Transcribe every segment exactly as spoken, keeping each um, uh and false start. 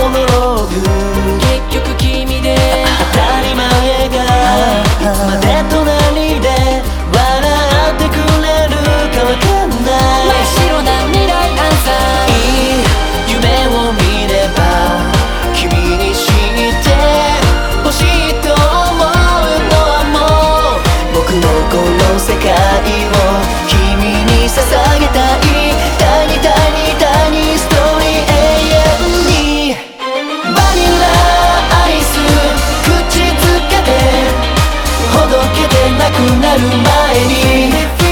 モノローグ、 結局君で当たり前がいつまで隣で笑ってくれるかわかんない真っ白な未来アンサー、 いい夢を見れば君に知って欲しいと思うのはもう僕のこの世界を君に捧げたいタイニータイニータイニーストーリー永遠にバニラアイス口づけてほどけてなくなる前に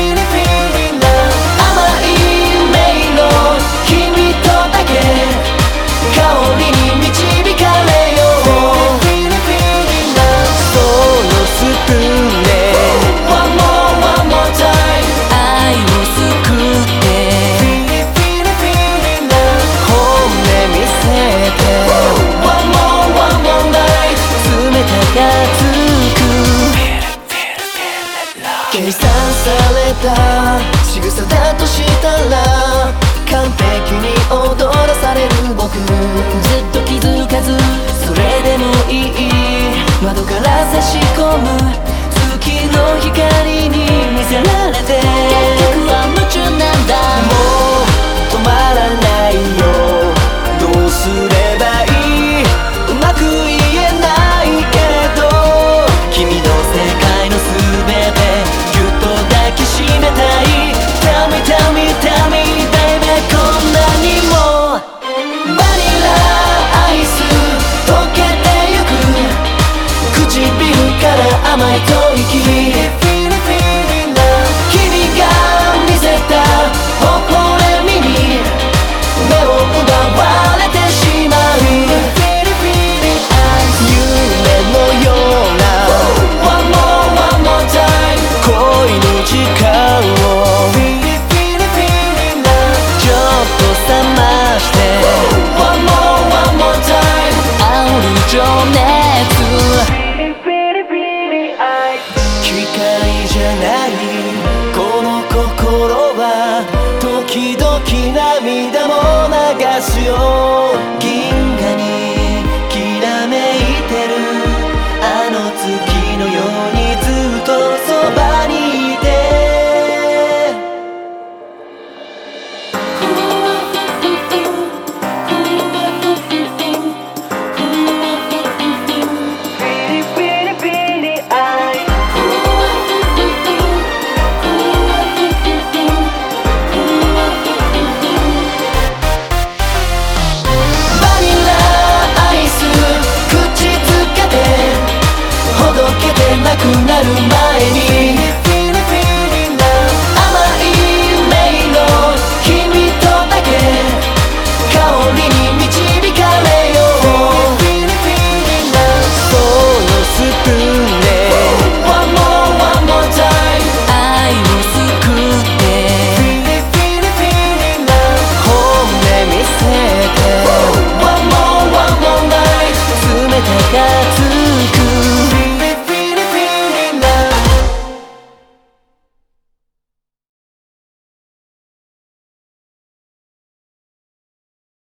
甘い迷路君とだけ香りに導かれようそのスプーンで One more one more time 愛を救って本音見せて One more one more night 冷たがつく計算された仕草だとしたら完璧に踊らされる僕ずっと気づかずそれでもいい窓から差し込む月の光に見せられて結局は夢中なんだもう止まらないよどうすればいいうまく言えないけれど君の世界の全てぎゅっと抱きしめたい Tell me tell me tell me baby こんなにもバニラアイス溶けてゆく唇から甘い吐息君が見せた微笑みに目を奪われてしまう夢のような One more one more time 恋の時間をちょっと冷まして One more one more time 煽る情熱機械じゃないこの心は時々涙も流すよ銀河にきらめいてるあの月のようにずっとそばにいてなくなる前